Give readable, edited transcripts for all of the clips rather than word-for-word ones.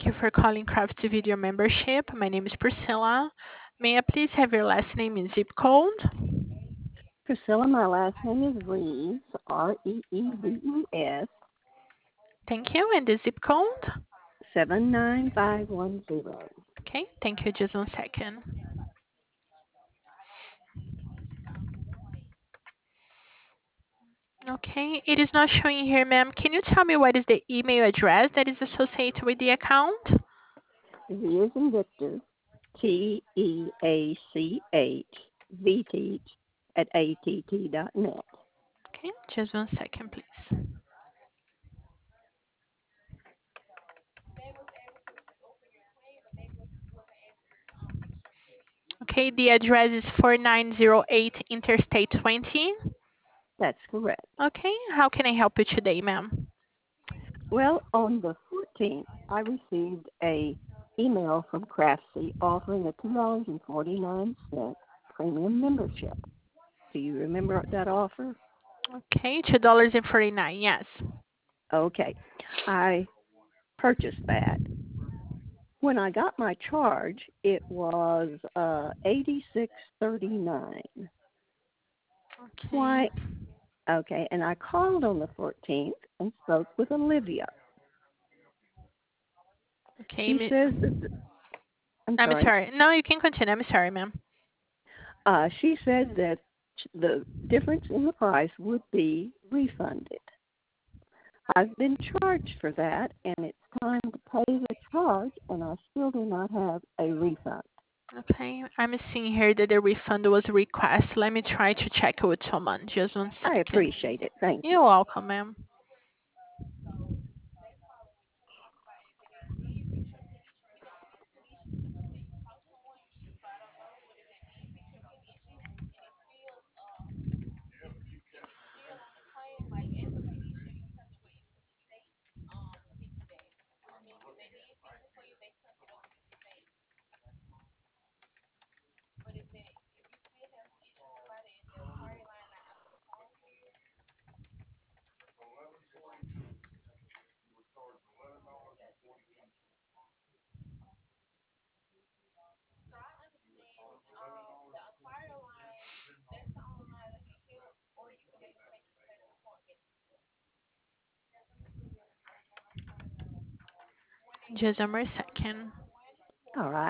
you for calling Crafts Video Membership. My name is Priscilla. May I please have your last name and zip code? Priscilla, my last name is Reeves, Reeves, Thank you. And the zip code? 79510. Okay, thank you. Just 1 second. Okay, it is not showing here, ma'am. Can you tell me what is the email address that is associated with the account? V is in Victor, TEACH, at att.net. Okay, just 1 second, please. Okay, the address is 4908 Interstate 20. That's correct. Okay, how can I help you today, ma'am? Well, on the 14th, I received a email from Craftsy offering a $2.49 premium membership. Do you remember that offer? Okay, $2.49. Yes. Okay. I purchased that. When I got my charge, it was $86.39. Okay. Why? Okay, and I called on the 14th and spoke with Olivia. Okay. She says that I'm I'm sorry. sorry. No, you can continue. I'm sorry, ma'am. She said that the difference in the price would be refunded. I've been charged for that, and it's time to pay the charge, and I still do not have a refund. Okay, I'm seeing here that the refund was request. Let me try to check it with someone. Just one I second. appreciate it. Thank you. You're welcome, ma'am. Just one more second. All right.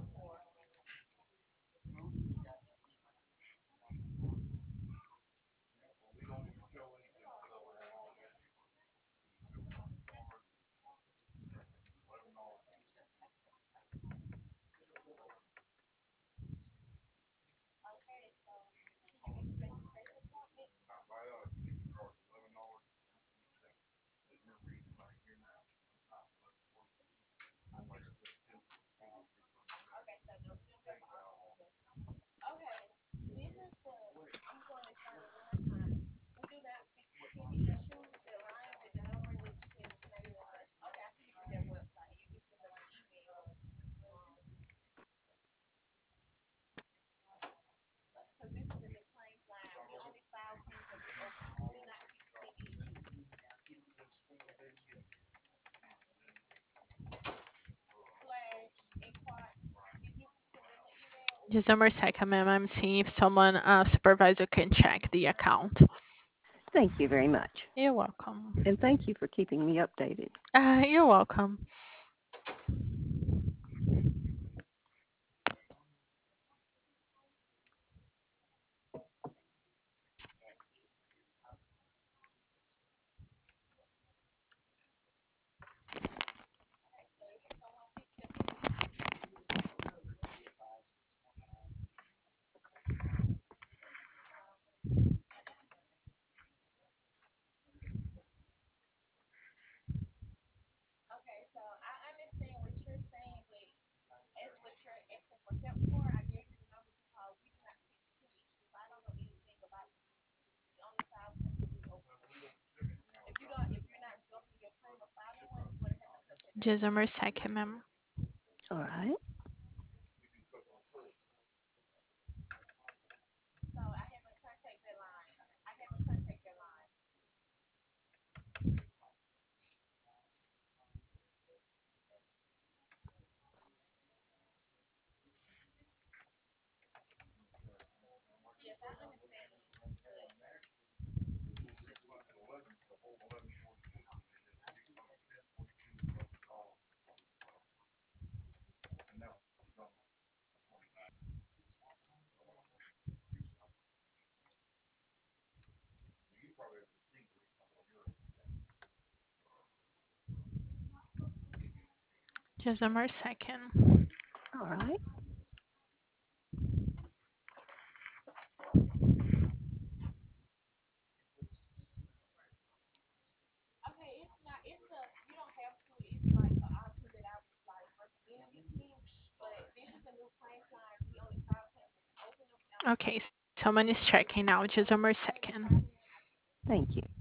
Just one more second, ma'am. I'm seeing if someone, supervisor, can check the account. Thank you very much. You're welcome. And thank you for keeping me updated. You're welcome. Just one more second, ma'am. All right. Just one more second. All right. Okay, someone is checking now. Just one more second. Thank you.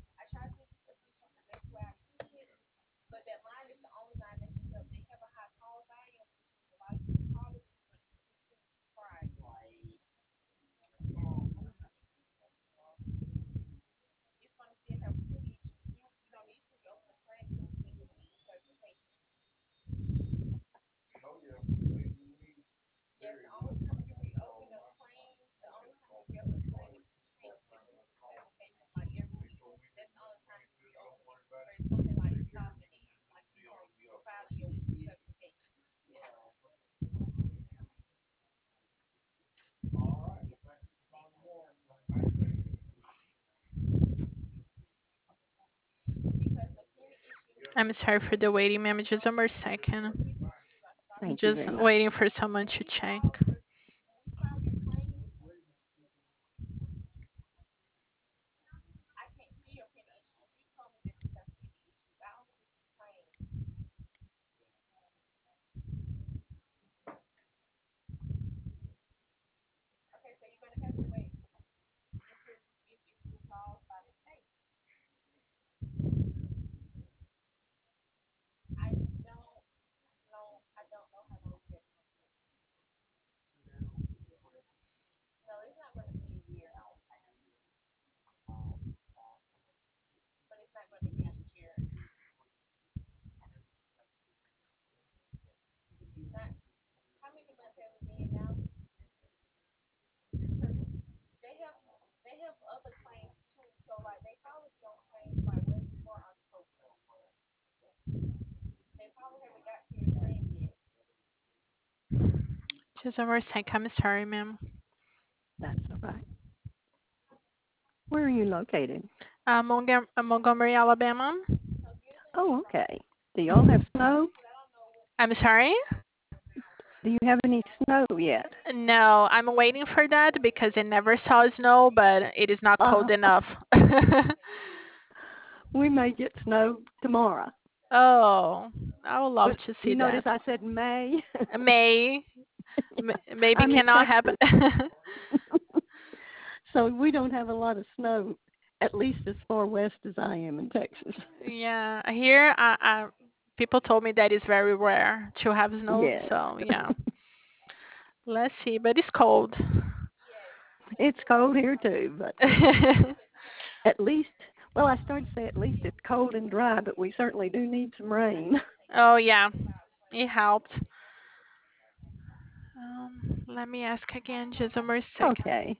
I'm sorry for the waiting, ma'am. Just one more second. Thank you Just very much. waiting for someone to check. Just one more second. I'm sorry, ma'am. That's all right. Where are you located? Montgomery, Alabama. Oh, okay. Do y'all have snow? I'm sorry? Do you have any snow yet? No, I'm waiting for that because I never saw snow, but it is not Uh, cold enough. we may get snow tomorrow. Oh, I would love But to see you notice that. I said may. May, Yeah, maybe I'm in cannot happen. Texas. So we don't have a lot of snow, at least as far west as I am in Texas. Yeah, here, people told me that it's very rare to have snow, Yes. so yeah. Let's see, but it's cold. It's cold here too, but at least, well, I started to say at least it's cold and dry, but we certainly do need some rain. Oh yeah, it helped. Let me ask again, just one more second. Okay.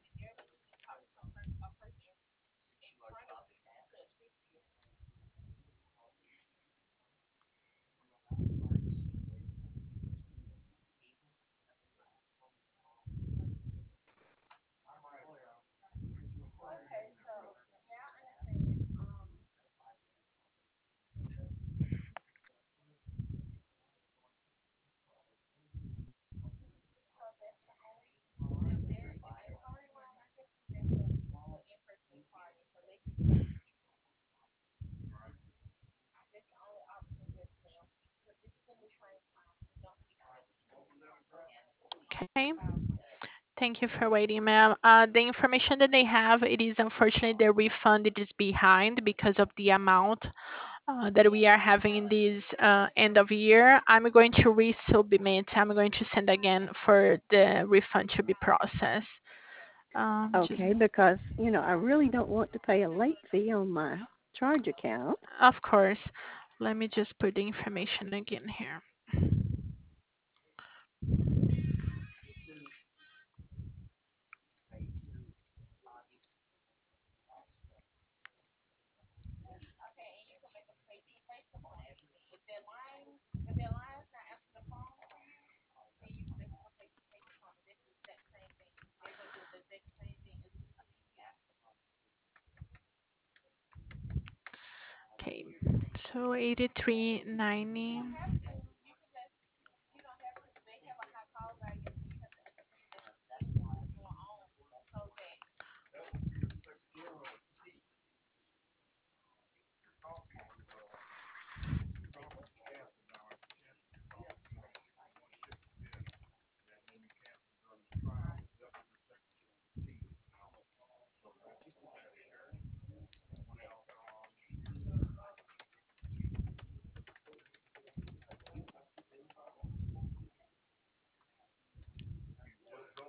Okay. Thank you for waiting, ma'am. The information that they have, it is unfortunately the refund it is behind because of the amount that we are having in this end of year. I'm going to resubmit. I'm going to send again for the refund to be processed. Just Okay, because, I really don't want to pay a late fee on my charge account. of course. Let me just put the information again here. Okay, so 83.90.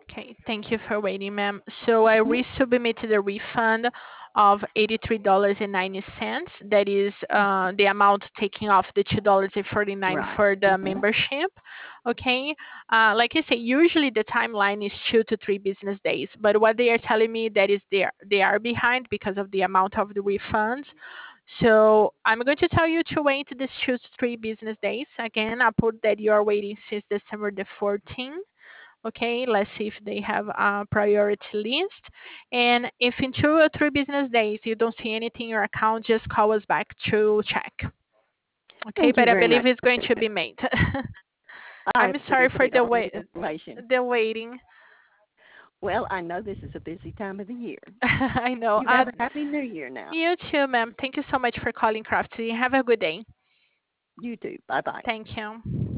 Okay, thank you for waiting, ma'am. So I resubmitted a refund of $83.90. That is the amount taking off the $2.49 Right. for the Mm-hmm. membership. Okay, like I say, usually the timeline is 2 to 3 business days, but what they are telling me that is they are behind because of the amount of the refunds. So I'm going to tell you to wait these 2 to 3 business days. Again, I put that you are waiting since December the 14th. Okay, let's see if they have a priority list. And if in 2 or 3 business days you don't see anything in your account, just call us back to check. Okay, Thank you but I very believe much, it's going to Patricia. be made. I I'm sorry for appreciate the all the wait, information. the waiting. Well, I know this is a busy time of the year. I know. You have a happy new year now. You too, ma'am. Thank you so much for calling Crafty. Have a good day. You too. Bye bye. Thank you.